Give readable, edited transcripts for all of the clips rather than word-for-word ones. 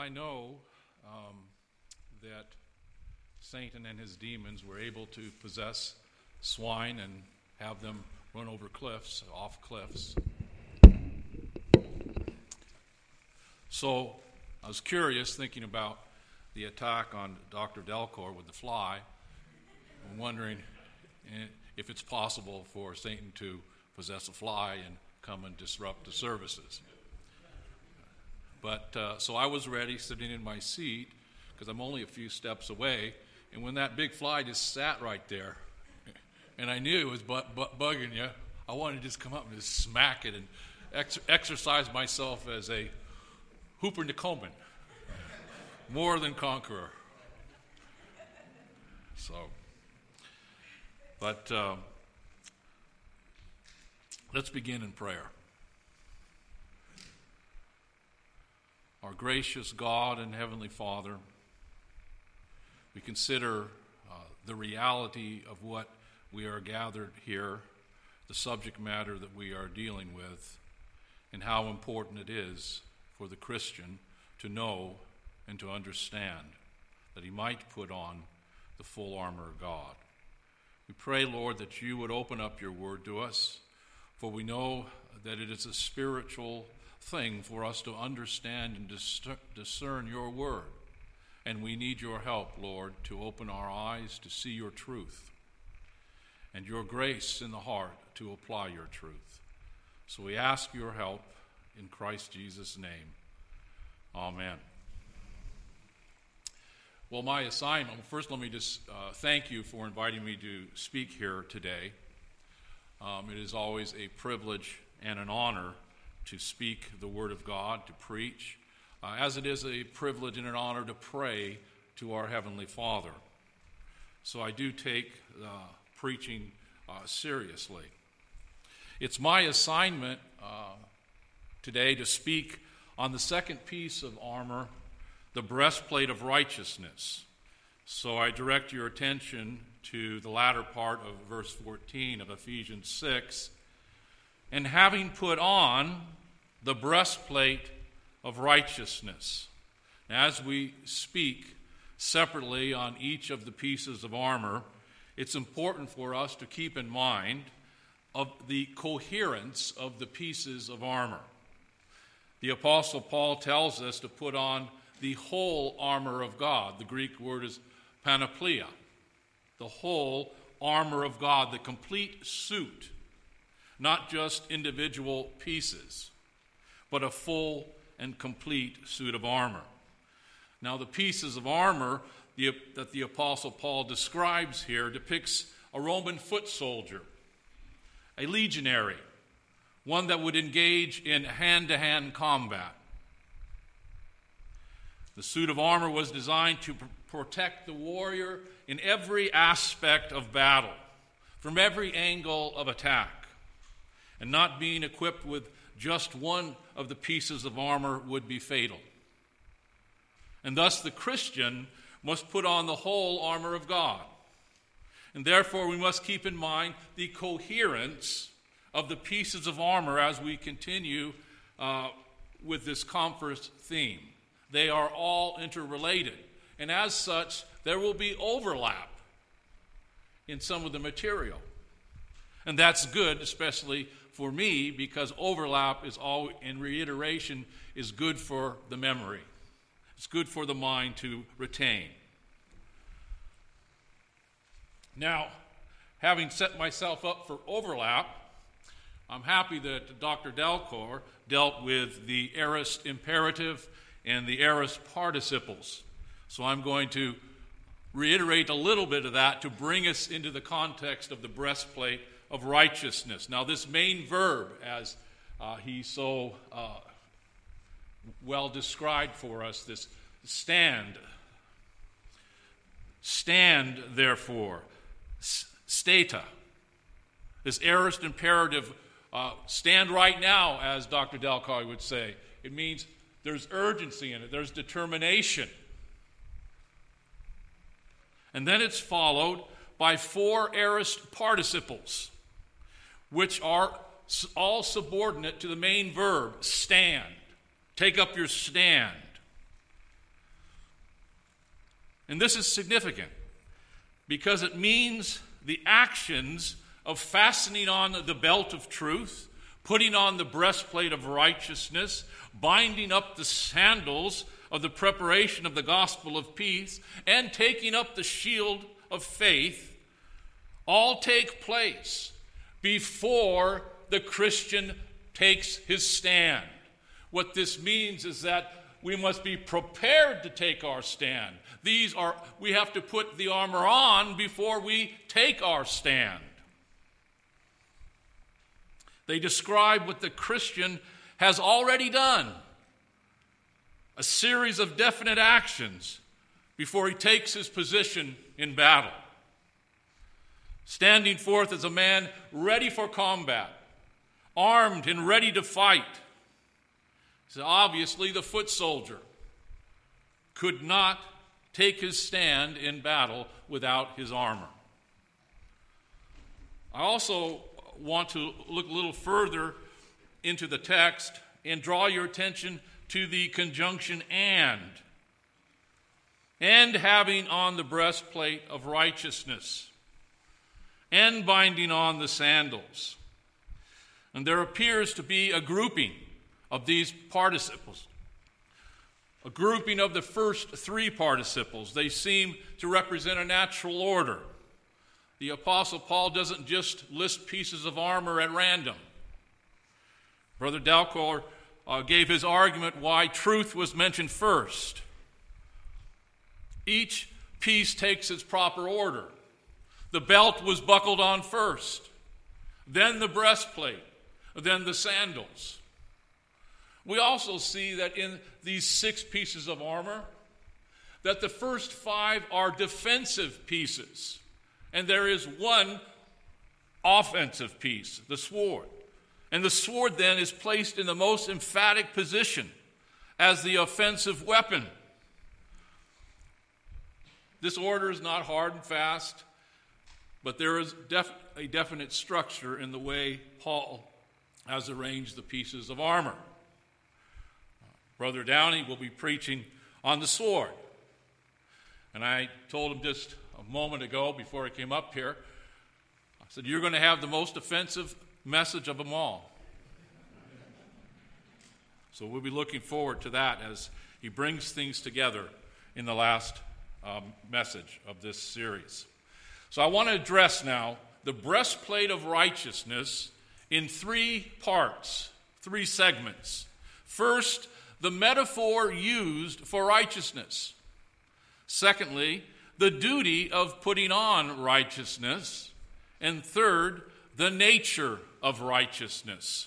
I know that Satan and his demons were able to possess swine and have them run over cliffs, off cliffs. So I was curious, thinking about the attack on Dr. Delcor with the fly, and wondering if it's possible for Satan to possess a fly and come and disrupt the services. But so I was ready, sitting in my seat, because I'm only a few steps away, and when that big fly just sat right there, and I knew it was bugging you, I wanted to just come up and just smack it and exercise myself as a Hooper Nicoman, more than conqueror. So, but let's begin in prayer. Our gracious God and Heavenly Father, we consider the reality of what we are gathered here, the subject matter that we are dealing with, and how important it is for the Christian to know and to understand that he might put on the full armor of God. We pray, Lord, that you would open up your word to us, for we know that it is a spiritual thing for us to understand and discern your word. And we need your help, Lord, to open our eyes to see your truth and your grace in the heart to apply your truth. So we ask your help in Christ Jesus' name. Amen. Well, my assignment, first let me just thank you for inviting me to speak here today. It is always a privilege and an honor to speak the Word of God, to preach, as it is a privilege and an honor to pray to our Heavenly Father. So I do take preaching seriously. It's my assignment today to speak on the second piece of armor, the breastplate of righteousness. So I direct your attention to the latter part of verse 14 of Ephesians 6. And having put on the breastplate of righteousness. Now, as we speak separately on each of the pieces of armor, it's important for us to keep in mind of the coherence of the pieces of armor. The Apostle Paul tells us to put on the whole armor of God. The Greek word is panoplia. The whole armor of God, the complete suit. Not just individual pieces, but a full and complete suit of armor. Now, the pieces of armor that the Apostle Paul describes here depicts a Roman foot soldier, a legionary, one that would engage in hand-to-hand combat. The suit of armor was designed to protect the warrior in every aspect of battle, from every angle of attack. And not being equipped with just one of the pieces of armor would be fatal. And thus the Christian must put on the whole armor of God. And therefore we must keep in mind the coherence of the pieces of armor as we continue with this conference theme. They are all interrelated. And as such, there will be overlap in some of the material. And that's good, especially for me, because overlap is always, and reiteration is good for the memory. It's good for the mind to retain. Now, having set myself up for overlap, I'm happy that Dr. Delcor dealt with the aorist imperative and the aorist participles. So I'm going to reiterate a little bit of that to bring us into the context of the breastplate of righteousness. Now, this main verb, as he so well described for us, this stand, therefore, stata, this aorist imperative, stand right now, as Dr. Delcor would say. It means there's urgency in it, there's determination. And then it's followed by 4 aorist participles, which are all subordinate to the main verb, stand. Take up your stand. And this is significant because it means the actions of fastening on the belt of truth, putting on the breastplate of righteousness, binding up the sandals of the preparation of the gospel of peace, and taking up the shield of faith, all take place before the Christian takes his stand. What this means is that we must be prepared to take our stand. We have to put the armor on before we take our stand. They describe what the Christian has already done, a series of definite actions before he takes his position in battle. Standing forth as a man ready for combat, armed and ready to fight. So obviously the foot soldier could not take his stand in battle without his armor. I also want to look a little further into the text and draw your attention to the conjunction and having on the breastplate of righteousness, and binding on the sandals. And there appears to be a grouping of these participles, a grouping of the first three participles. They seem to represent a natural order. The Apostle Paul doesn't just list pieces of armor at random. Brother Dalcor gave his argument why truth was mentioned first. Each piece takes its proper order. The belt was buckled on first, then the breastplate, then the sandals. We also see that in these 6 pieces of armor, that the first 5 are defensive pieces, and there is one offensive piece, the sword. And the sword then is placed in the most emphatic position as the offensive weapon. This order is not hard and fast, but there is a definite structure in the way Paul has arranged the pieces of armor. Brother Downey will be preaching on the sword. And I told him just a moment ago before he came up here, I said, you're going to have the most offensive message of them all. So we'll be looking forward to that as he brings things together in the last message of this series. So I want to address now the breastplate of righteousness in 3 parts, 3 segments. First, the metaphor used for righteousness. Secondly, the duty of putting on righteousness. And third, the nature of righteousness.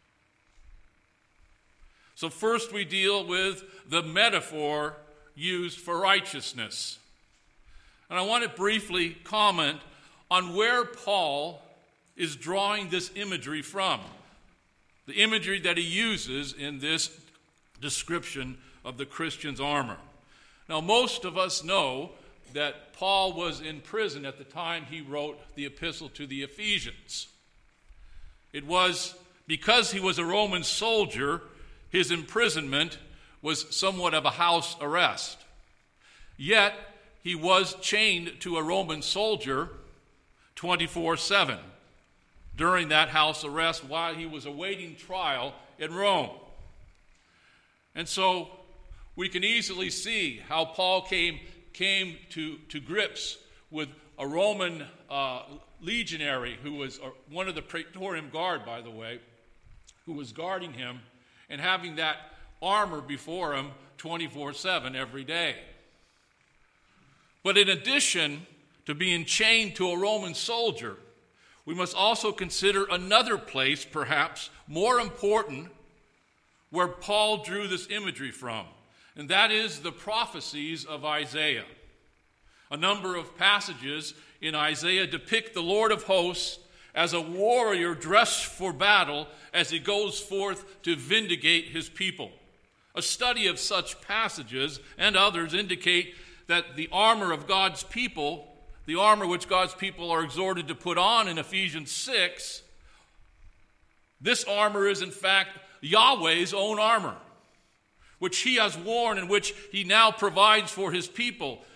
So first we deal with the metaphor used for righteousness. And I want to briefly comment on where Paul is drawing this imagery from. The imagery that he uses in this description of the Christian's armor. Now, most of us know that Paul was in prison at the time he wrote the epistle to the Ephesians. It was because he was a Roman soldier, his imprisonment was somewhat of a house arrest. Yet, he was chained to a Roman soldier 24/7 during that house arrest while he was awaiting trial in Rome. And so we can easily see how Paul came to grips with a Roman legionary who was one of the Praetorian Guard, by the way, who was guarding him and having that armor before him 24/7 every day. But in addition to being chained to a Roman soldier, we must also consider another place, perhaps more important, where Paul drew this imagery from, and that is the prophecies of Isaiah. A number of passages in Isaiah depict the Lord of hosts as a warrior dressed for battle as he goes forth to vindicate his people. A study of such passages and others indicate that the armor of God's people, the armor which God's people are exhorted to put on in Ephesians 6, this armor is in fact Yahweh's own armor, which he has worn and which he now provides for his people,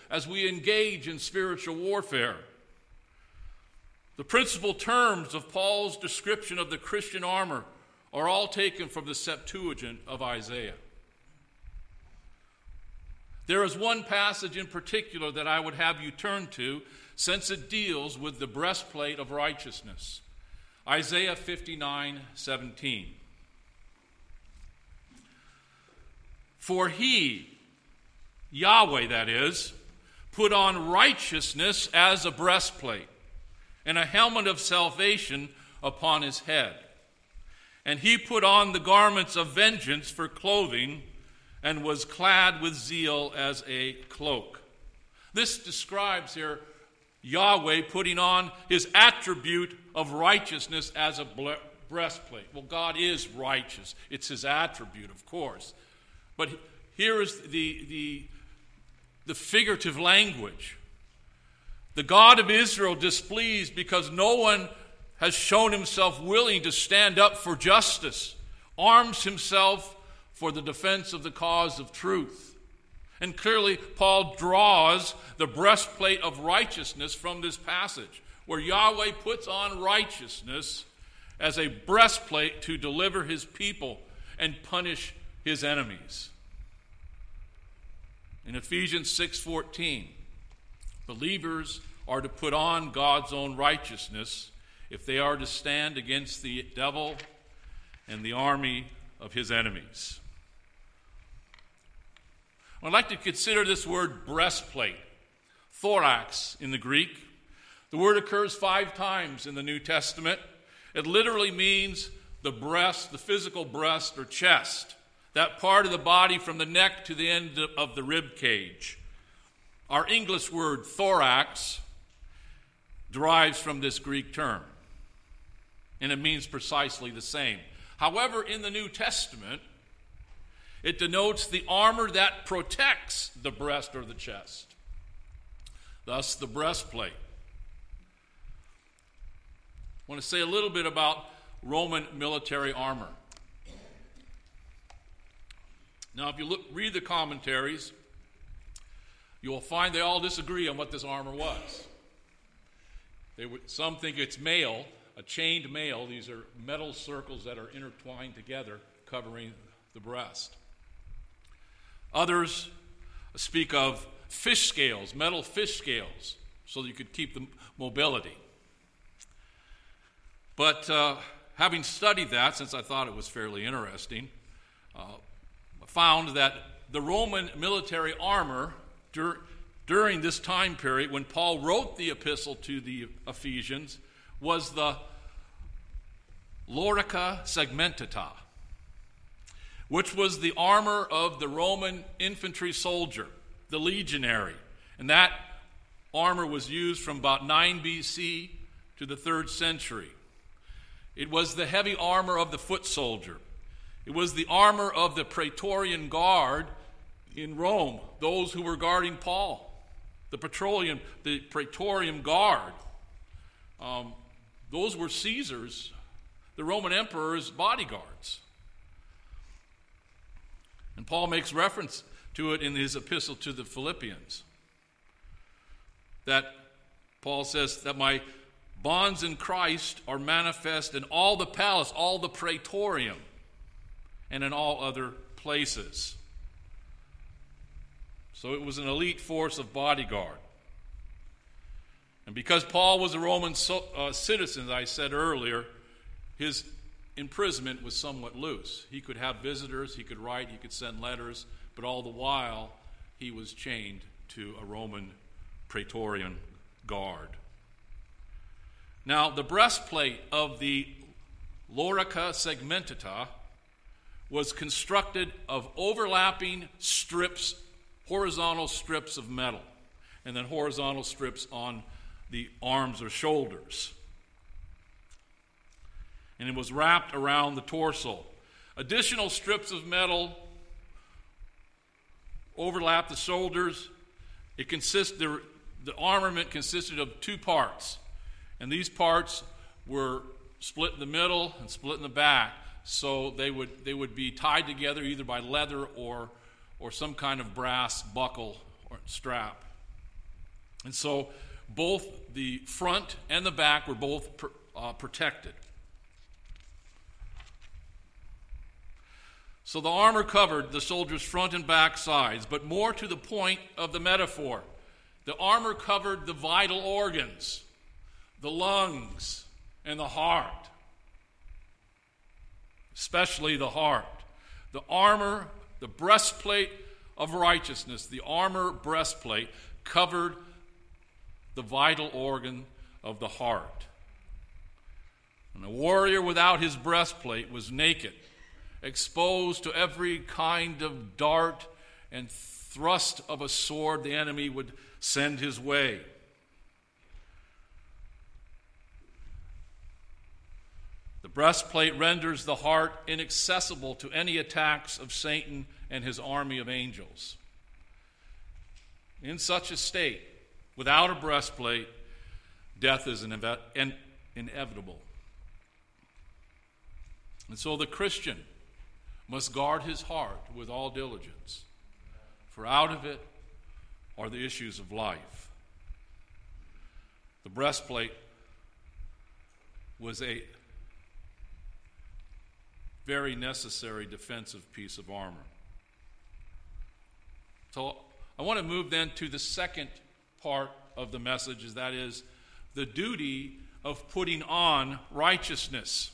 as we engage in spiritual warfare. The principal terms of Paul's description of the Christian armor are all taken from the Septuagint of Isaiah. There is one passage in particular that I would have you turn to, since it deals with the breastplate of righteousness. Isaiah 59:17. For he, Yahweh that is, put on righteousness as a breastplate, and a helmet of salvation upon his head. And he put on the garments of vengeance for clothing, and was clad with zeal as a cloak. This describes here Yahweh putting on his attribute of righteousness as a breastplate. Well, God is righteous. It's his attribute, of course. But here is the figurative language. The God of Israel, displeased because no one has shown himself willing to stand up for justice, arms himself for the defense of the cause of truth. And clearly, Paul draws the breastplate of righteousness from this passage, where Yahweh puts on righteousness as a breastplate to deliver his people and punish his enemies. In Ephesians 6:14, believers are to put on God's own righteousness if they are to stand against the devil and the army of his enemies. I'd like to consider this word breastplate, thorax in the Greek. The word occurs 5 times in the New Testament. It literally means the breast, the physical breast or chest, that part of the body from the neck to the end of the rib cage. Our English word thorax derives from this Greek term, and it means precisely the same. However, in the New Testament, it denotes the armor that protects the breast or the chest, thus the breastplate. I want to say a little bit about Roman military armor. Now, if you read the commentaries, you will find they all disagree on what this armor was. Some think it's mail, a chained mail. These are metal circles that are intertwined together, covering the breast. Others speak of fish scales, metal fish scales, so that you could keep the mobility. But having studied that, since I thought it was fairly interesting, I found that the Roman military armor during this time period, when Paul wrote the epistle to the Ephesians, was the Lorica segmentata, which was the armor of the Roman infantry soldier, the legionary. And that armor was used from about 9 BC to the 3rd century. It was the heavy armor of the foot soldier. It was the armor of the Praetorian Guard in Rome, those who were guarding Paul. The Praetorian Guard. Those were Caesar's, the Roman emperor's bodyguards. And Paul makes reference to it in his epistle to the Philippians. That Paul says that my bonds in Christ are manifest in all the palace, all the praetorium, and in all other places. So it was an elite force of bodyguard. And because Paul was a Roman citizen, as I said earlier, his imprisonment was somewhat loose. He could have visitors, he could write, he could send letters, but all the while he was chained to a Roman Praetorian Guard. Now, the breastplate of the Lorica segmentata was constructed of overlapping strips, horizontal strips of metal, and then horizontal strips on the arms or shoulders. And it was wrapped around the torso. Additional strips of metal overlapped the shoulders. The armament consisted of 2 parts, and these parts were split in the middle and split in the back, so they would be tied together either by leather or some kind of brass buckle or strap. And so both the front and the back were both protected. So the armor covered the soldier's front and back sides, but more to the point of the metaphor, the armor covered the vital organs, the lungs, and the heart, especially the heart. The armor, the breastplate of righteousness, the armor breastplate covered the vital organ of the heart. And a warrior without his breastplate was naked, exposed to every kind of dart and thrust of a sword the enemy would send his way. The breastplate renders the heart inaccessible to any attacks of Satan and his army of angels. In such a state, without a breastplate, death is inevitable. And so the Christian must guard his heart with all diligence, for out of it are the issues of life. The breastplate was a very necessary defensive piece of armor. So I want to move then to the second part of the message, that is the duty of putting on righteousness.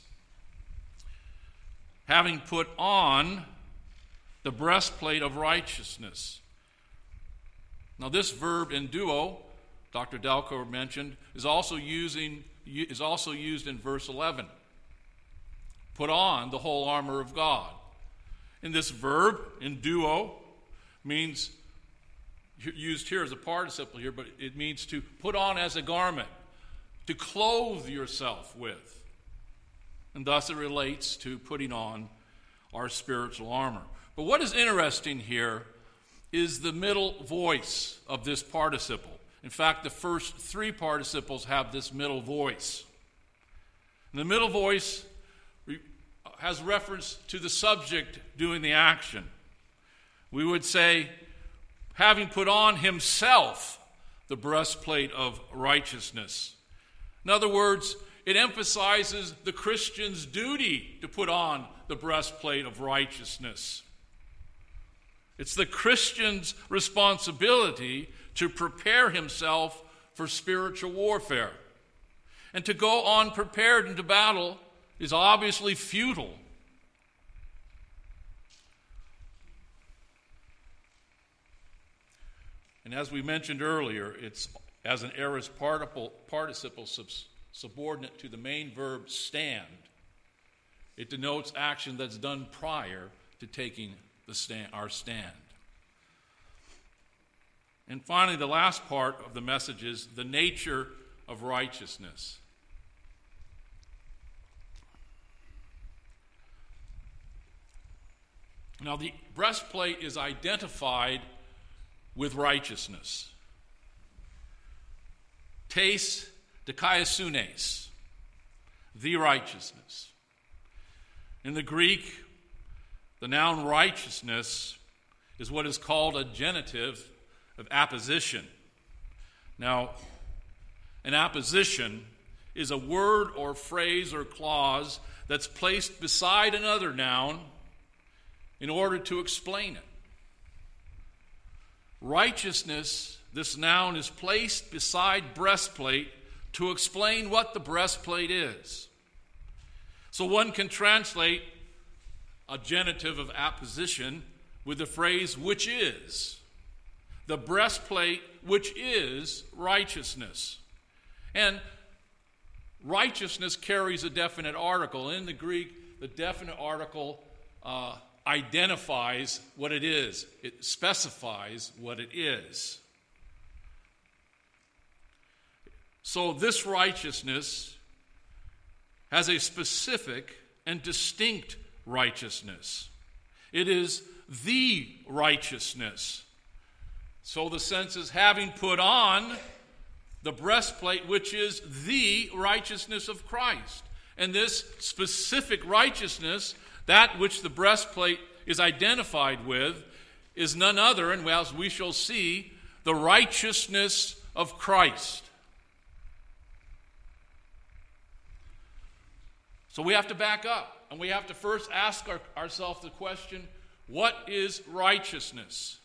Having put on the breastplate of righteousness. Now this verb enduo, Dr. Dalcour mentioned, is also used in verse 11. Put on the whole armor of God. And this verb, enduo, means, used here as a participle here, but it means to put on as a garment, to clothe yourself with. And thus it relates to putting on our spiritual armor. But what is interesting here is the middle voice of this participle. In fact, the first three participles have this middle voice. And the middle voice has reference to the subject doing the action. We would say, having put on himself the breastplate of righteousness. In other words, it emphasizes the Christian's duty to put on the breastplate of righteousness. It's the Christian's responsibility to prepare himself for spiritual warfare. And to go on prepared into battle is obviously futile. And as we mentioned earlier, it's as an aorist participle subordinate to the main verb stand. It denotes action that's done prior to taking our stand. And finally, the last part of the message is the nature of righteousness. Now, the breastplate is identified with righteousness. Tes dikaiasunes, the righteousness. In the Greek, the noun righteousness is what is called a genitive of apposition. Now, an apposition is a word or phrase or clause that's placed beside another noun in order to explain it. Righteousness, this noun is placed beside breastplate to explain what the breastplate is. So one can translate a genitive of apposition with the phrase, which is. The breastplate, which is righteousness. And righteousness carries a definite article. In the Greek, the definite article identifies what it is. It specifies what it is. So this righteousness has a specific and distinct righteousness. It is the righteousness. So the sense is having put on the breastplate, which is the righteousness of Christ. And this specific righteousness, that which the breastplate is identified with, is none other, and as we shall see, the righteousness of Christ. So we have to back up, and we have to first ask ourselves the question, what is righteousness?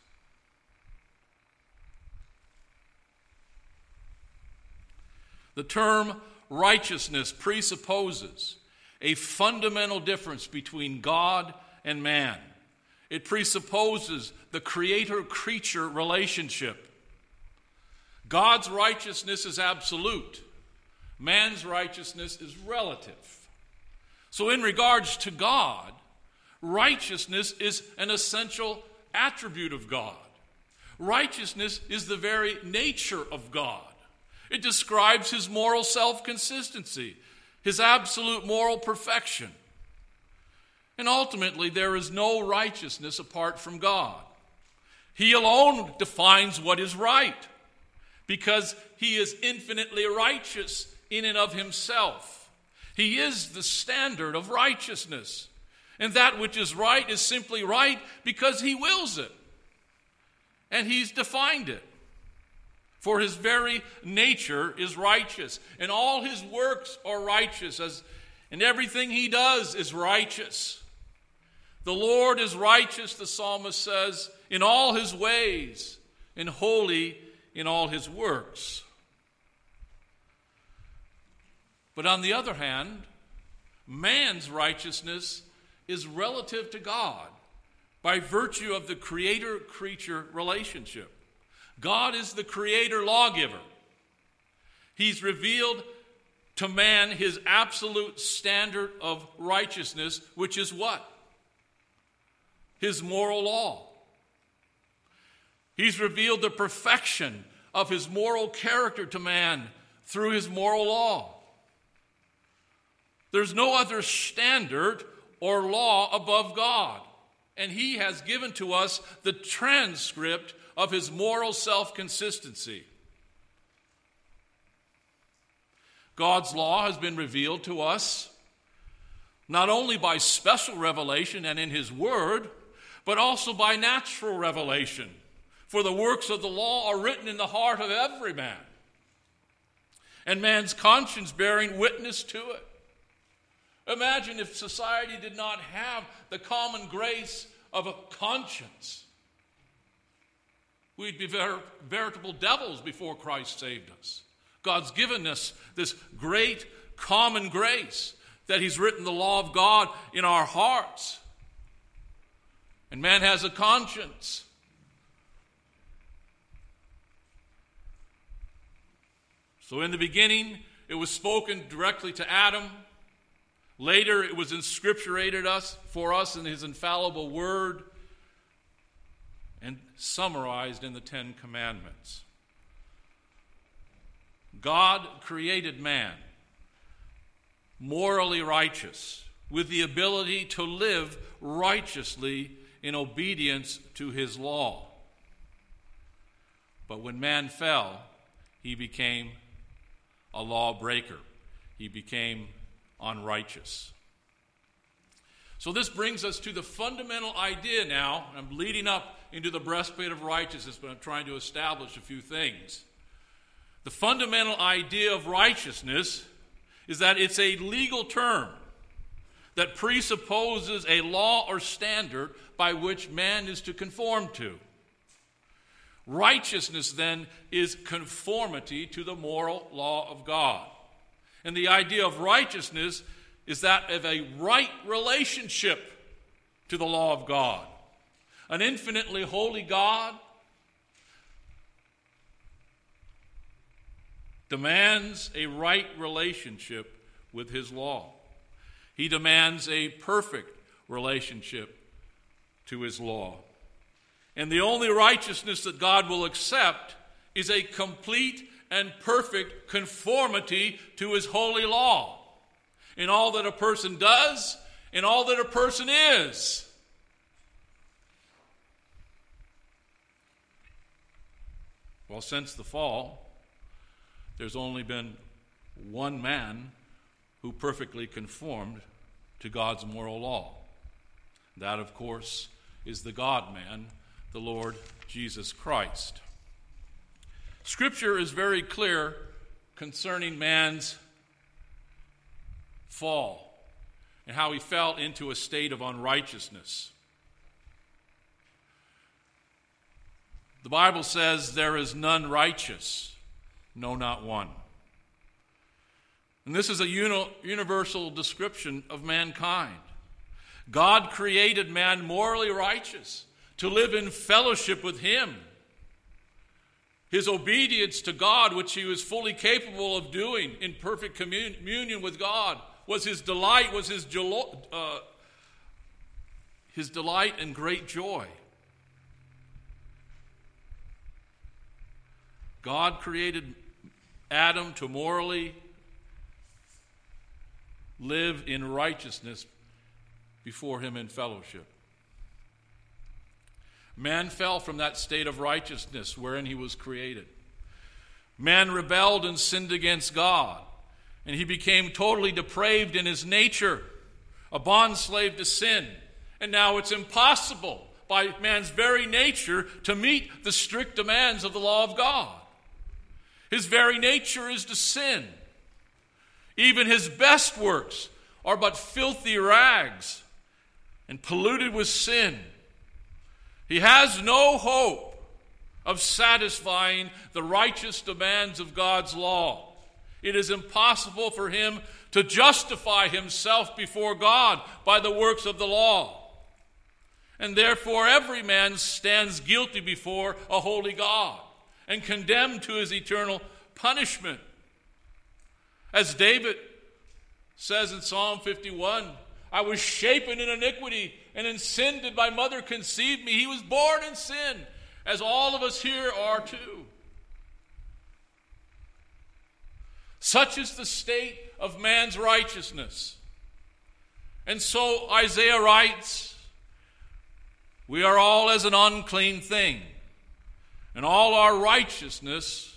The term righteousness presupposes a fundamental difference between God and man. It presupposes the creator-creature relationship. God's righteousness is absolute. Man's righteousness is relative. So in regards to God, righteousness is an essential attribute of God. Righteousness is the very nature of God. It describes his moral self-consistency, his absolute moral perfection. And ultimately, there is no righteousness apart from God. He alone defines what is right, because he is infinitely righteous in and of himself. He is the standard of righteousness. And that which is right is simply right because he wills it. And he's defined it. For his very nature is righteous. And all his works are righteous. And everything he does is righteous. The Lord is righteous, the psalmist says, in all his ways, and holy in all his works. But on the other hand, man's righteousness is relative to God by virtue of the creator-creature relationship. God is the creator lawgiver. He's revealed to man his absolute standard of righteousness, which is what? His moral law. He's revealed the perfection of his moral character to man through his moral law. There's no other standard or law above God. And he has given to us the transcript of his moral self-consistency. God's law has been revealed to us not only by special revelation and in his word, but also by natural revelation. For the works of the law are written in the heart of every man, and man's conscience bearing witness to it. Imagine if society did not have the common grace of a conscience. We'd be veritable devils before Christ saved us. God's given us this great common grace that he's written the law of God in our hearts. And man has a conscience. So in the beginning, it was spoken directly to Adam. Later, it was inscripturated for us in his infallible word and summarized in the Ten Commandments. God created man morally righteous with the ability to live righteously in obedience to his law. But when man fell, he became a lawbreaker. He became unrighteous. So this brings us to the fundamental idea now. I'm leading up into the breastplate of righteousness, but I'm trying to establish a few things. The fundamental idea of righteousness is that it's a legal term that presupposes a law or standard by which man is to conform to. Righteousness, then, is conformity to the moral law of God. And the idea of righteousness is that of a right relationship to the law of God. An infinitely holy God demands a right relationship with his law. He demands a perfect relationship to his law. And the only righteousness that God will accept is a complete and perfect conformity to his holy law in all that a person does, in all that a person is. Well, since the fall, there's only been one man who perfectly conformed to God's moral law. That, of course, is the God-man, the Lord Jesus Christ. Scripture is very clear concerning man's fall and how he fell into a state of unrighteousness. The Bible says there is none righteous, no, not one. And this is a universal description of mankind. God created man morally righteous to live in fellowship with him. His obedience to God, which he was fully capable of doing in perfect communion with God, was his delight, was his delight and great joy. God created Adam to morally live in righteousness before him in fellowship. Man fell from that state of righteousness wherein he was created. Man rebelled and sinned against God, and he became totally depraved in his nature, a bondslave to sin. And now it's impossible by man's very nature to meet the strict demands of the law of God. His very nature is to sin. Even his best works are but filthy rags and polluted with sin. He has no hope of satisfying the righteous demands of God's law. It is impossible for him to justify himself before God by the works of the law. And therefore every man stands guilty before a holy God and condemned to his eternal punishment. As David says in Psalm 51, I was shapen in iniquity, and in sin did my mother conceive me. He was born in sin, as all of us here are too. Such is the state of man's righteousness. And so Isaiah writes, we are all as an unclean thing, and all our righteousness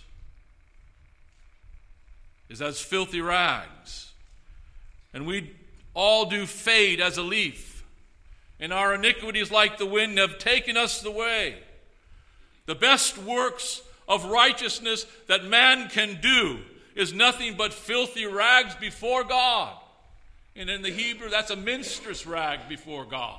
is as filthy rags. And we all do fade as a leaf, and our iniquities like the wind have taken us away. The best works of righteousness that man can do is nothing but filthy rags before God. And in the Hebrew, that's a minstrous rag before God.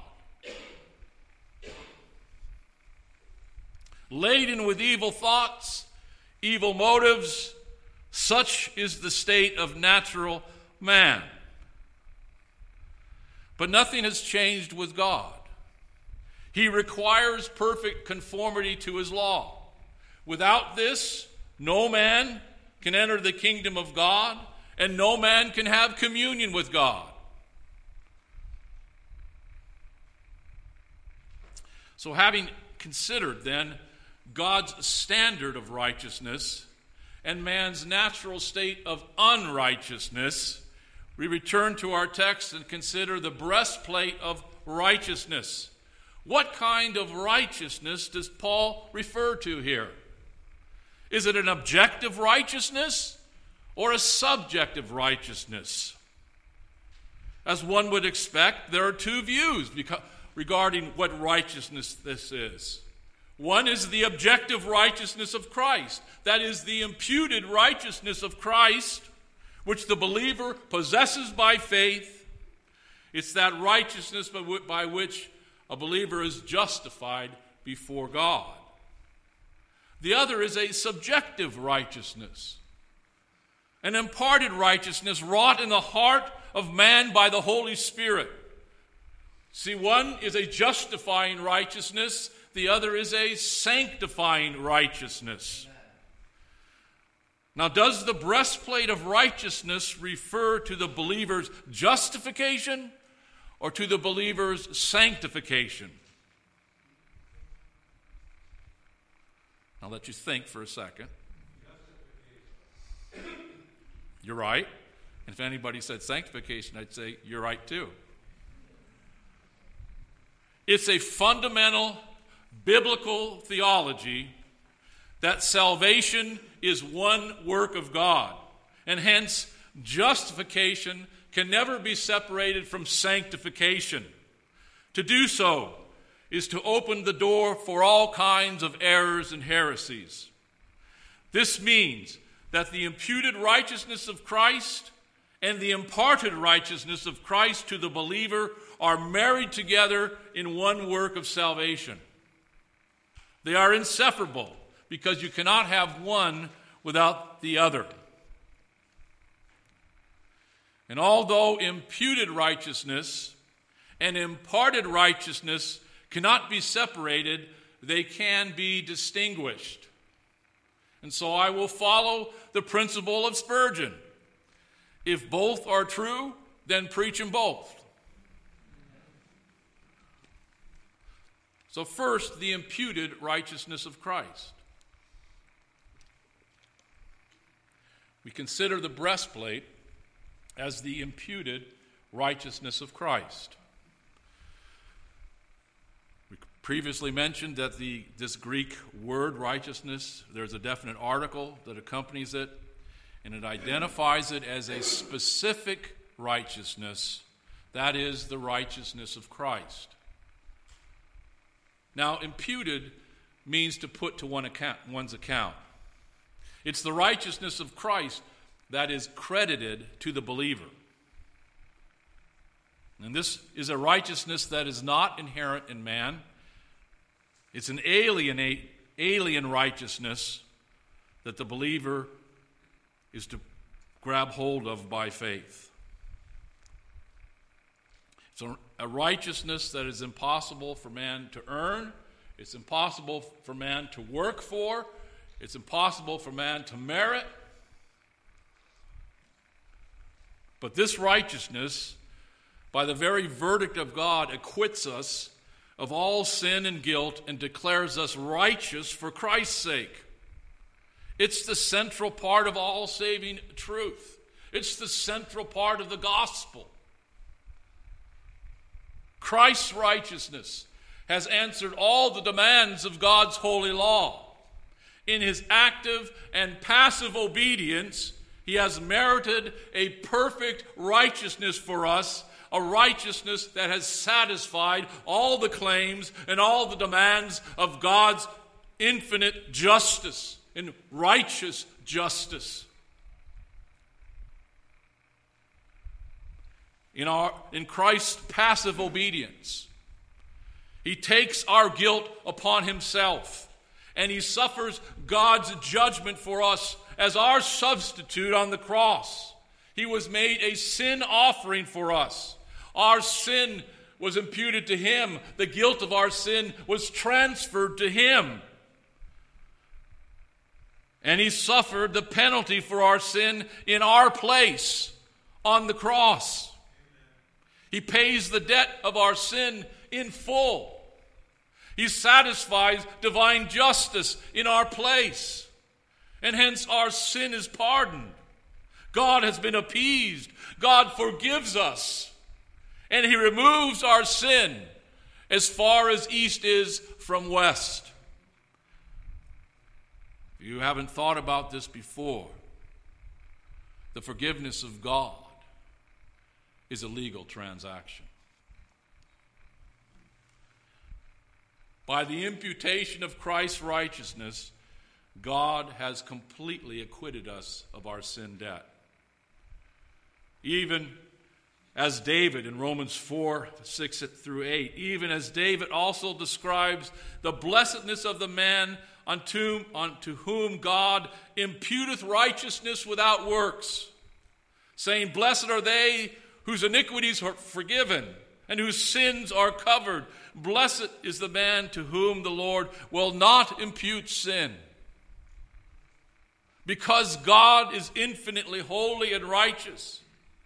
Laden with evil thoughts, evil motives, such is the state of natural man. But nothing has changed with God. He requires perfect conformity to his law. Without this, no man can enter the kingdom of God, and no man can have communion with God. So having considered then God's standard of righteousness and man's natural state of unrighteousness, we return to our text and consider the breastplate of righteousness. What kind of righteousness does Paul refer to here? Is it an objective righteousness or a subjective righteousness? As one would expect, there are two views regarding what righteousness this is. One is the objective righteousness of Christ. That is the imputed righteousness of Christ, which the believer possesses by faith. It's that righteousness by which a believer is justified before God. The other is a subjective righteousness, an imparted righteousness wrought in the heart of man by the Holy Spirit. See, one is a justifying righteousness, the other is a sanctifying righteousness. Now, does the breastplate of righteousness refer to the believer's justification or to the believer's sanctification? I'll let you think for a second. You're right. And if anybody said sanctification, I'd say you're right too. It's a fundamental biblical theology that salvation is one work of God, and hence justification can never be separated from sanctification. To do so is to open the door for all kinds of errors and heresies. This means that the imputed righteousness of Christ and the imparted righteousness of Christ to the believer are married together in one work of salvation. They are inseparable because you cannot have one without the other. And although imputed righteousness and imparted righteousness cannot be separated, they can be distinguished. And so I will follow the principle of Spurgeon. If both are true, then preach them both. So first, the imputed righteousness of Christ. We consider the breastplate as the imputed righteousness of Christ. We previously mentioned that this Greek word, righteousness, there's a definite article that accompanies it, and it identifies it as a specific righteousness, that is, the righteousness of Christ. Now, imputed means to put to one's account. It's the righteousness of Christ that is credited to the believer. And this is a righteousness that is not inherent in man. It's an alien righteousness that the believer is to grab hold of by faith. It's a righteousness that is impossible for man to earn. It's impossible for man to work for. It's impossible for man to merit. But this righteousness, by the very verdict of God, acquits us of all sin and guilt and declares us righteous for Christ's sake. It's the central part of all saving truth. It's the central part of the gospel. Christ's righteousness has answered all the demands of God's holy law. In his active and passive obedience, he has merited a perfect righteousness for us, a righteousness that has satisfied all the claims and all the demands of God's infinite justice and righteous justice. In Christ's passive obedience, he takes our guilt upon himself, and he suffers God's judgment for us as our substitute on the cross. He was made a sin offering for us. Our sin was imputed to him. The guilt of our sin was transferred to him. And he suffered the penalty for our sin in our place on the cross. He pays the debt of our sin in full. He satisfies divine justice in our place. And hence our sin is pardoned. God has been appeased. God forgives us. And he removes our sin as far as east is from west. If you haven't thought about this before, the forgiveness of God is a legal transaction. By the imputation of Christ's righteousness, God has completely acquitted us of our sin debt. Even as David in Romans 4, 6 through 8, even as David also describes the blessedness of the man unto whom God imputeth righteousness without works, saying, blessed are they whose iniquities are forgiven and whose sins are covered. Blessed is the man to whom the Lord will not impute sin. Because God is infinitely holy and righteous,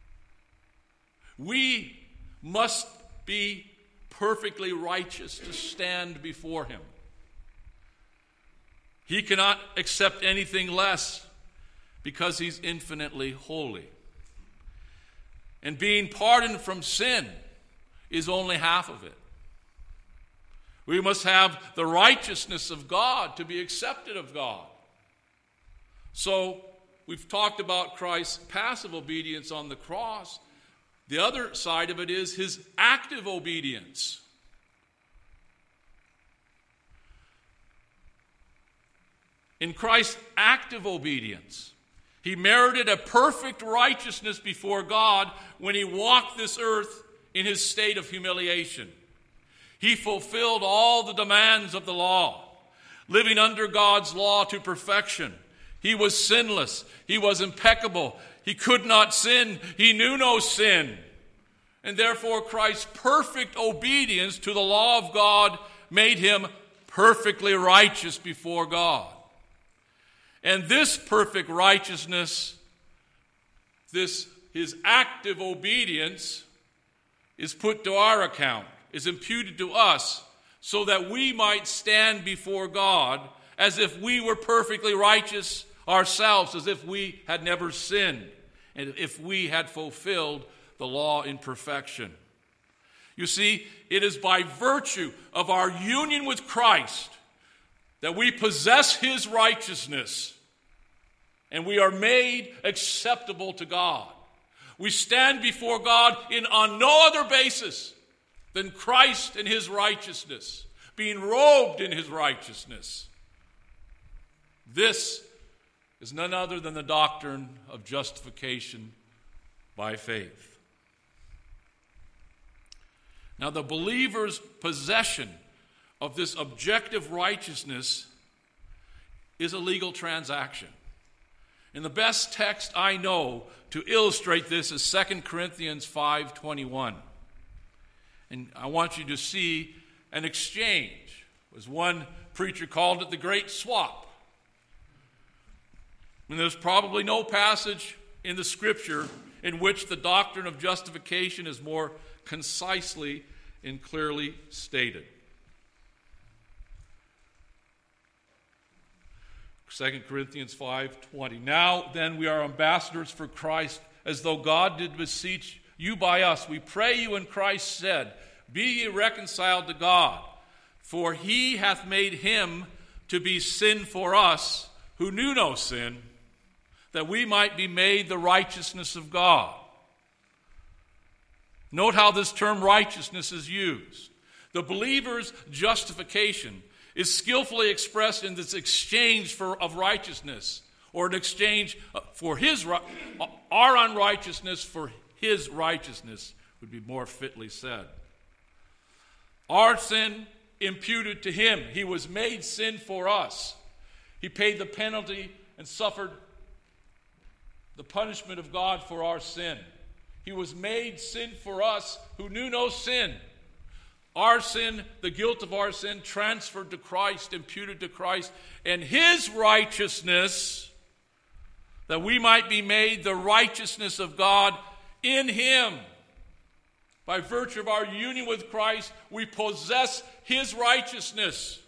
we must be perfectly righteous to stand before him. He cannot accept anything less because he's infinitely holy. And being pardoned from sin is only half of it. We must have the righteousness of God to be accepted of God. So, we've talked about Christ's passive obedience on the cross. The other side of it is his active obedience. In Christ's active obedience, he merited a perfect righteousness before God when he walked this earth in his state of humiliation. He fulfilled all the demands of the law, living under God's law to perfection. He was sinless. He was impeccable. He could not sin. He knew no sin. And therefore, Christ's perfect obedience to the law of God made him perfectly righteous before God. And this perfect righteousness, his active obedience, is put to our account, is imputed to us, so that we might stand before God as if we were perfectly righteous ourselves, as if we had never sinned, and if we had fulfilled the law in perfection. You see, it is by virtue of our union with Christ that we possess his righteousness, and we are made acceptable to God. We stand before God on no other basis than Christ and his righteousness, being robed in his righteousness. This is none other than the doctrine of justification by faith. Now, the believer's possession of this objective righteousness is a legal transaction. And the best text I know to illustrate this is 2 Corinthians 5:21. And I want you to see an exchange, as one preacher called it, the great swap. And there's probably no passage in the Scripture in which the doctrine of justification is more concisely and clearly stated. 2 Corinthians 5:20. Now then we are ambassadors for Christ, as though God did beseech you by us. We pray you in Christ said, be ye reconciled to God, for he hath made him to be sin for us, who knew no sin, that we might be made the righteousness of God. Note how this term righteousness is used. The believer's justification is skillfully expressed in this exchange of righteousness, or an exchange for our unrighteousness for his righteousness, would be more fitly said. Our sin imputed to him. He was made sin for us. He paid the penalty and suffered the punishment of God for our sin. He was made sin for us who knew no sin. Our sin, the guilt of our sin, transferred to Christ, imputed to Christ, and his righteousness, that we might be made the righteousness of God in him. By virtue of our union with Christ, we possess his righteousness.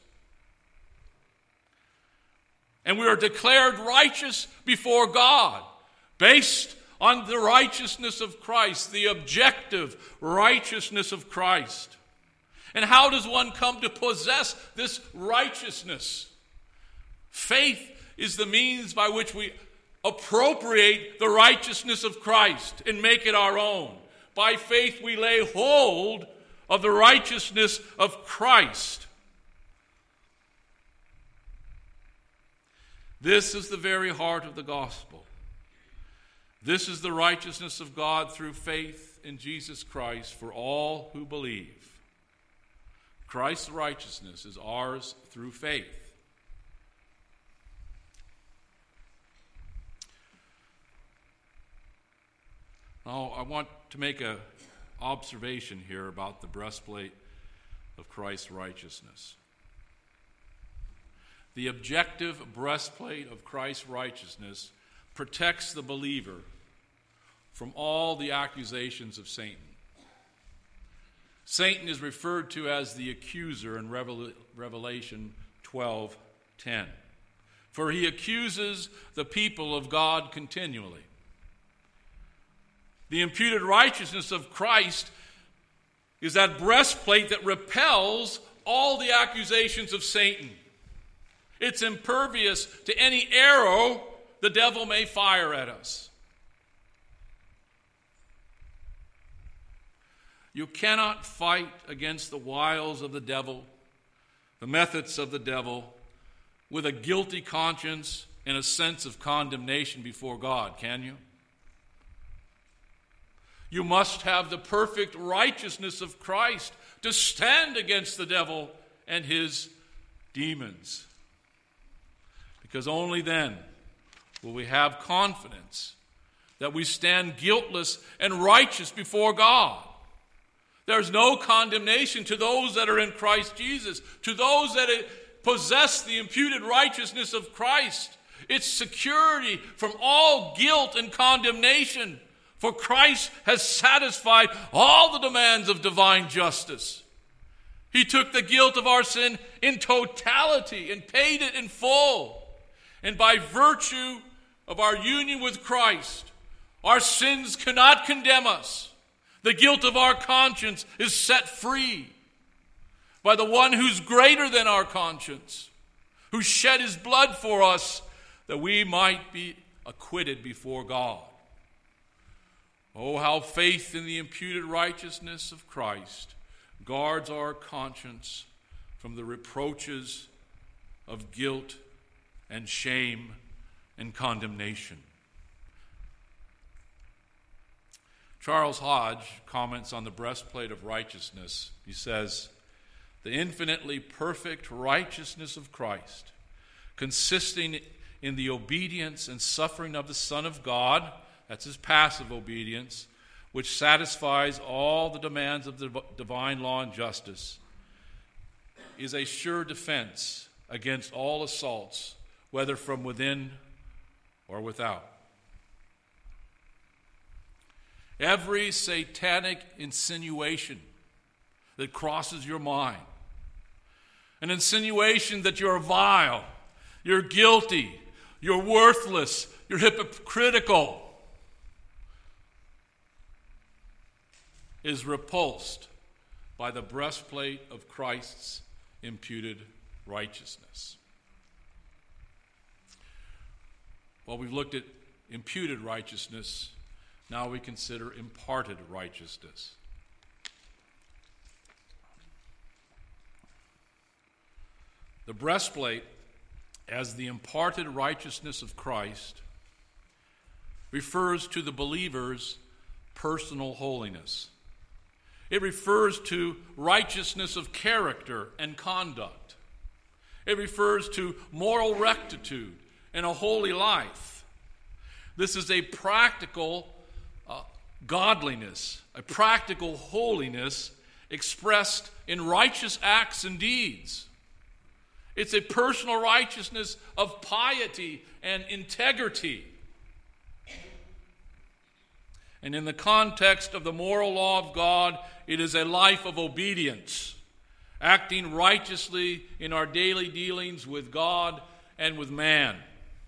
And we are declared righteous before God, based on the righteousness of Christ, the objective righteousness of Christ. And how does one come to possess this righteousness? Faith is the means by which we appropriate the righteousness of Christ and make it our own. By faith we lay hold of the righteousness of Christ. This is the very heart of the gospel. This is the righteousness of God through faith in Jesus Christ for all who believe. Christ's righteousness is ours through faith. Now, I want to make an observation here about the breastplate of Christ's righteousness. The objective breastplate of Christ's righteousness protects the believer from all the accusations of Satan. Satan is referred to as the accuser in Revelation 12:10. For he accuses the people of God continually. The imputed righteousness of Christ is that breastplate that repels all the accusations of Satan. It's impervious to any arrow the devil may fire at us. You cannot fight against the wiles of the devil, the methods of the devil, with a guilty conscience and a sense of condemnation before God, can you? You must have the perfect righteousness of Christ to stand against the devil and his demons. Because only then will we have confidence that we stand guiltless and righteous before God. There's no condemnation to those that are in Christ Jesus, to those that possess the imputed righteousness of Christ. It's security from all guilt and condemnation, for Christ has satisfied all the demands of divine justice. He took the guilt of our sin in totality and paid it in full. And by virtue of our union with Christ, our sins cannot condemn us. The guilt of our conscience is set free by the one who's greater than our conscience, who shed his blood for us that we might be acquitted before God. Oh, how faith in the imputed righteousness of Christ guards our conscience from the reproaches of guilt and shame and condemnation. Charles Hodge comments on the breastplate of righteousness. He says, "The infinitely perfect righteousness of Christ, consisting in the obedience and suffering of the Son of God," that's his passive obedience, "which satisfies all the demands of the divine law and justice, is a sure defense against all assaults, whether from within or without." Every satanic insinuation that crosses your mind, an insinuation that you're vile, you're guilty, you're worthless, you're hypocritical, is repulsed by the breastplate of Christ's imputed righteousness. Well, we've looked at imputed righteousness. Now we consider imparted righteousness. The breastplate, as the imparted righteousness of Christ, refers to the believer's personal holiness. It refers to righteousness of character and conduct. It refers to moral rectitude and a holy life. This is a practical godliness, a practical holiness expressed in righteous acts and deeds. It's a personal righteousness of piety and integrity. And in the context of the moral law of God, it is a life of obedience, acting righteously in our daily dealings with God and with man.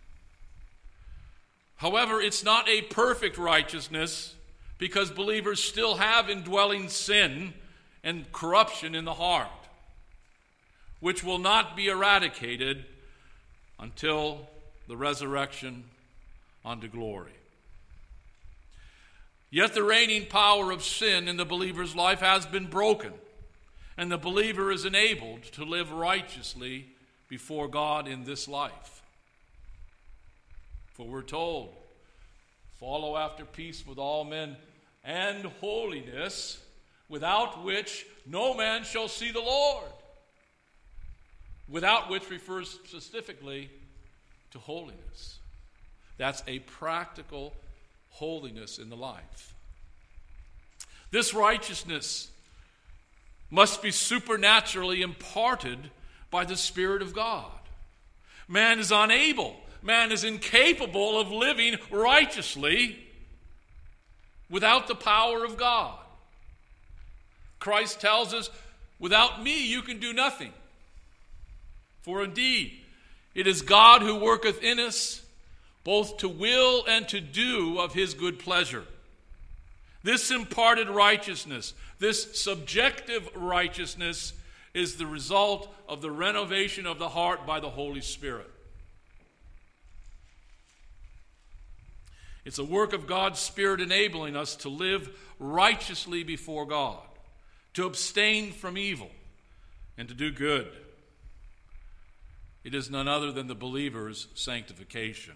However, it's not a perfect righteousness, because believers still have indwelling sin and corruption in the heart, which will not be eradicated until the resurrection unto glory. Yet the reigning power of sin in the believer's life has been broken, and the believer is enabled to live righteously before God in this life. For we're told, "Follow after peace with all men and holiness, without which no man shall see the Lord." Without which refers specifically to holiness. That's a practical holiness in the life. This righteousness must be supernaturally imparted by the Spirit of God. Man is unable, man is incapable of living righteously without the power of God. Christ tells us, "Without me you can do nothing. For indeed, it is God who worketh in us, both to will and to do of his good pleasure." This imparted righteousness, this subjective righteousness, is the result of the renovation of the heart by the Holy Spirit. It's a work of God's Spirit enabling us to live righteously before God, to abstain from evil, and to do good. It is none other than the believer's sanctification.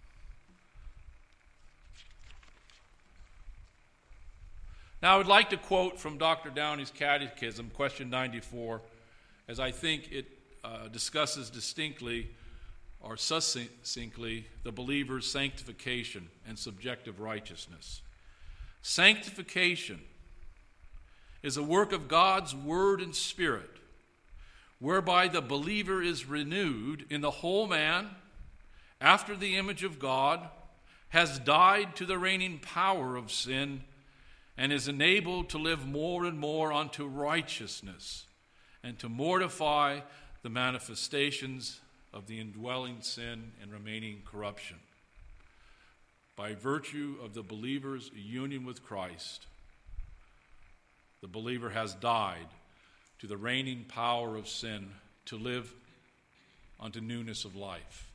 Now, I would like to quote from Dr. Downey's Catechism, question 94, as I think it discusses distinctly or succinctly the believer's sanctification and subjective righteousness. Sanctification is a work of God's Word and Spirit, whereby the believer is renewed in the whole man after the image of God, has died to the reigning power of sin, and is enabled to live more and more unto righteousness, and to mortify the manifestations of the indwelling sin and remaining corruption. By virtue of the believer's union with Christ, the believer has died to the reigning power of sin to live unto newness of life.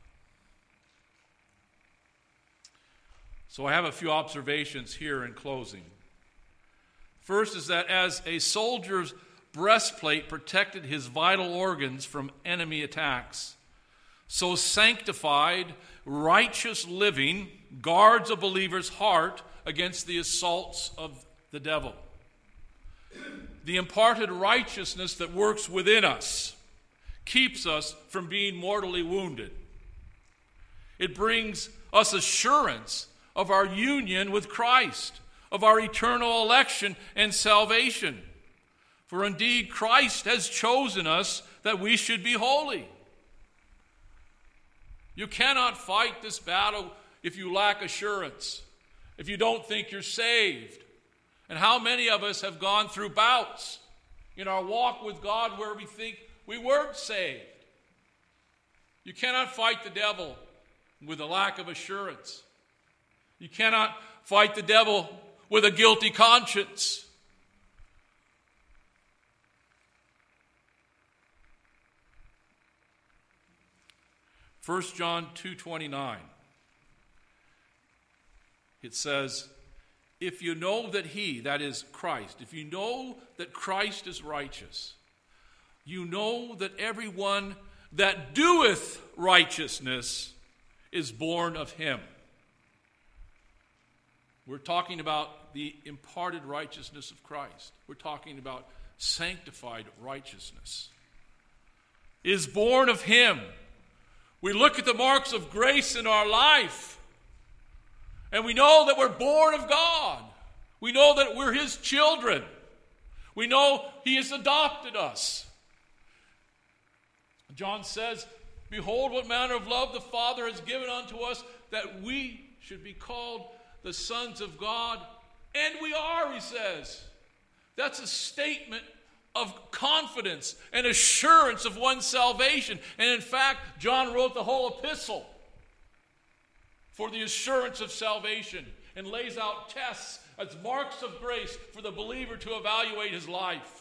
So I have a few observations here in closing. First is that as a soldier's breastplate protected his vital organs from enemy attacks, so sanctified, righteous living guards a believer's heart against the assaults of the devil. The imparted righteousness that works within us keeps us from being mortally wounded. It brings us assurance of our union with Christ, of our eternal election and salvation. For indeed, Christ has chosen us that we should be holy. You cannot fight this battle if you lack assurance, if you don't think you're saved. And how many of us have gone through bouts in our walk with God where we think we weren't saved? You cannot fight the devil with a lack of assurance. You cannot fight the devil with a guilty conscience. First John 2:29. It says, if you know that he, that is Christ, if you know that Christ is righteous, you know that everyone that doeth righteousness is born of him. We're talking about the imparted righteousness of Christ. We're talking about sanctified righteousness. Is born of him. We look at the marks of grace in our life, and we know that we're born of God. We know that we're his children. We know he has adopted us. John says, behold what manner of love the Father has given unto us, that we should be called the sons of God. And we are, he says. That's a statement of confidence and assurance of one's salvation. And in fact, John wrote the whole epistle for the assurance of salvation and lays out tests as marks of grace for the believer to evaluate his life.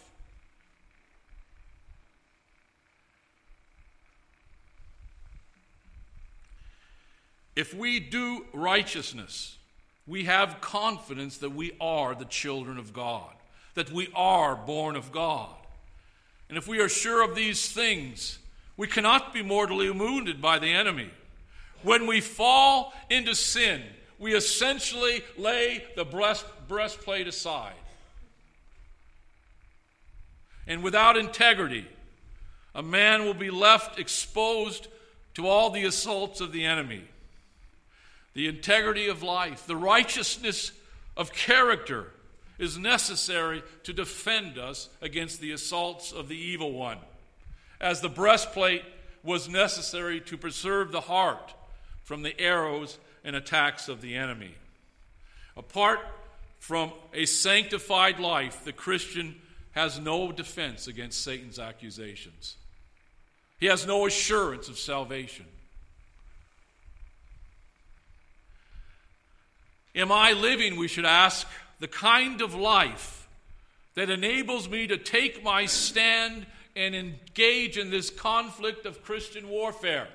If we do righteousness, we have confidence that we are the children of God, that we are born of God. And if we are sure of these things, we cannot be mortally wounded by the enemy. When we fall into sin, we essentially lay the breastplate aside. And without integrity, a man will be left exposed to all the assaults of the enemy. The integrity of life, the righteousness of character is necessary to defend us against the assaults of the evil one, as the breastplate was necessary to preserve the heart from the arrows and attacks of the enemy. Apart from a sanctified life, the Christian has no defense against Satan's accusations. He has no assurance of salvation. Am I living, we should ask, the kind of life that enables me to take my stand and engage in this conflict of Christian warfare?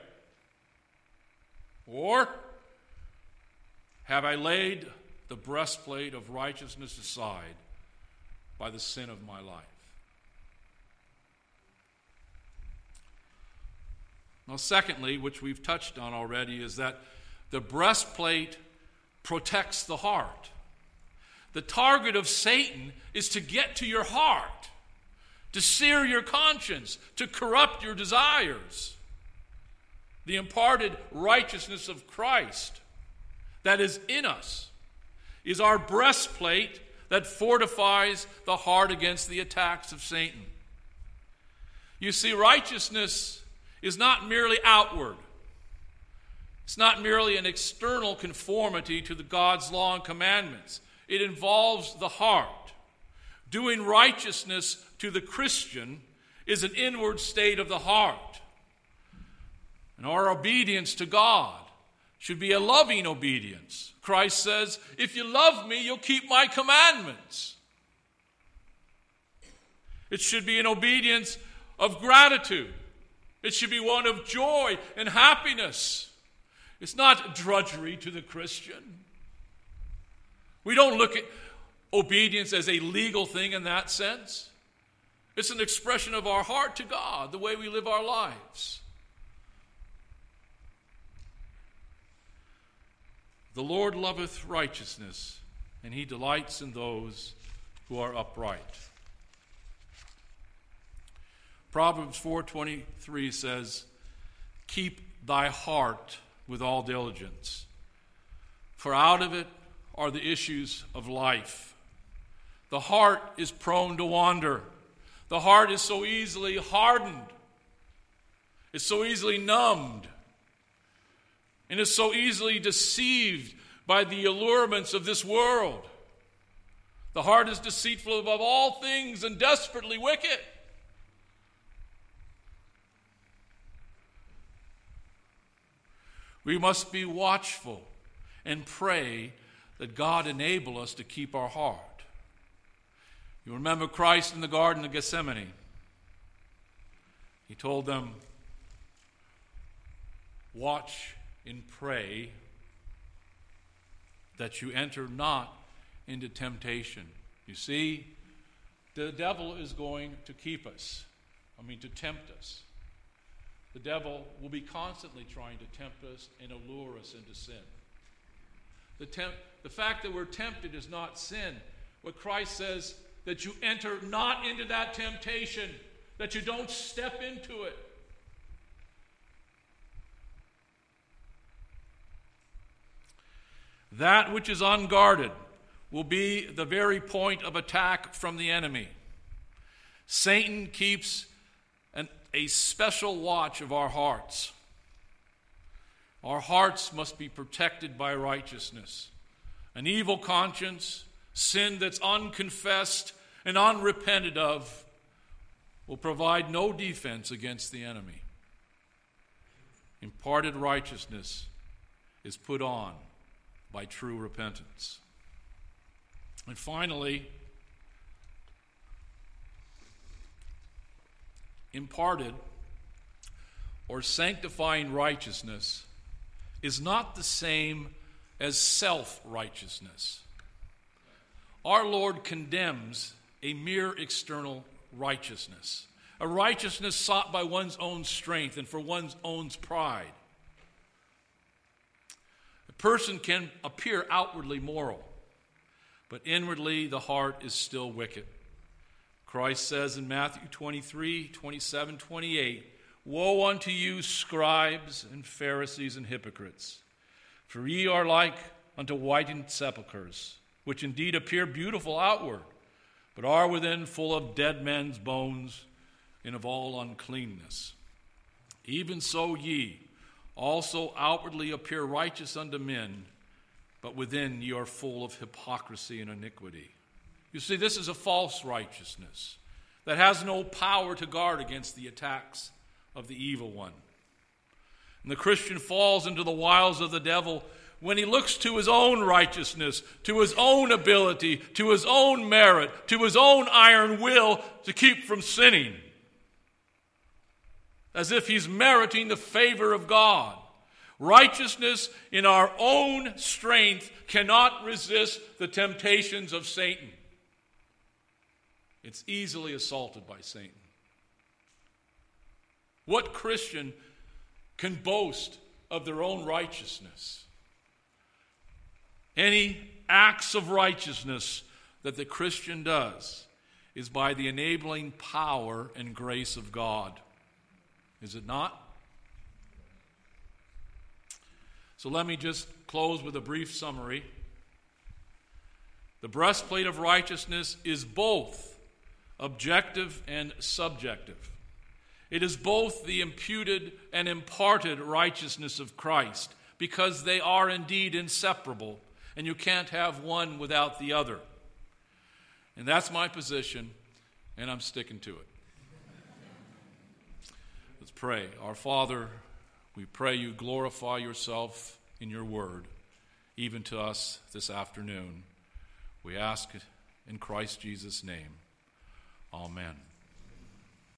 Or have I laid the breastplate of righteousness aside by the sin of my life? Now, secondly, which we've touched on already, is that the breastplate protects the heart. The target of Satan is to get to your heart, to sear your conscience, to corrupt your desires. The imparted righteousness of Christ that is in us is our breastplate that fortifies the heart against the attacks of Satan. You see, righteousness is not merely outward. It's not merely an external conformity to the God's law and commandments. It involves the heart. Doing righteousness to the Christian is an inward state of the heart. And our obedience to God should be a loving obedience. Christ says, if you love me, you'll keep my commandments. It should be an obedience of gratitude. It should be one of joy and happiness. It's not drudgery to the Christian. We don't look at obedience as a legal thing in that sense. It's an expression of our heart to God, the way we live our lives. The Lord loveth righteousness, and he delights in those who are upright. Proverbs 4:23 says, keep thy heart with all diligence, for out of it are the issues of life. The heart is prone to wander. The heart is so easily hardened. It's so easily numbed. And is so easily deceived by the allurements of this world. The heart is deceitful above all things and desperately wicked. We must be watchful and pray that God enable us to keep our heart. You remember Christ in the Garden of Gethsemane. He told them, watch and pray that you enter not into temptation. You see, the devil is going to keep us. To tempt us. The devil will be constantly trying to tempt us and allure us into sin. The fact that we're tempted is not sin. What Christ says, that you enter not into that temptation, that you don't step into it. That which is unguarded will be the very point of attack from the enemy. Satan keeps a special watch of our hearts. Our hearts must be protected by righteousness. An evil conscience, sin that's unconfessed and unrepented of, will provide no defense against the enemy. Imparted righteousness is put on by true repentance. And finally, imparted or sanctifying righteousness is not the same as self-righteousness. Our Lord condemns a mere external righteousness, a righteousness sought by one's own strength and for one's own pride. A person can appear outwardly moral, but inwardly the heart is still wicked. Christ says in Matthew 23, 27, 28, woe unto you, scribes and Pharisees and hypocrites, for ye are like unto whitened sepulchres, which indeed appear beautiful outward, but are within full of dead men's bones and of all uncleanness. Even so ye also outwardly appear righteous unto men, but within ye are full of hypocrisy and iniquity. You see, this is a false righteousness that has no power to guard against the attacks of the evil one. And the Christian falls into the wiles of the devil when he looks to his own righteousness, to his own ability, to his own merit, to his own iron will to keep from sinning, as if he's meriting the favor of God. Righteousness in our own strength cannot resist the temptations of Satan. It's easily assaulted by Satan. What Christian can boast of their own righteousness. Any acts of righteousness that the Christian does is by the enabling power and grace of God. Is it not? So let me just close with a brief summary. The breastplate of righteousness is both objective and subjective. It is both the imputed and imparted righteousness of Christ, because they are indeed inseparable, and you can't have one without the other. And that's my position, and I'm sticking to it. Let's pray. Our Father, we pray you glorify yourself in your word, even to us this afternoon. We ask it in Christ Jesus' name. Amen.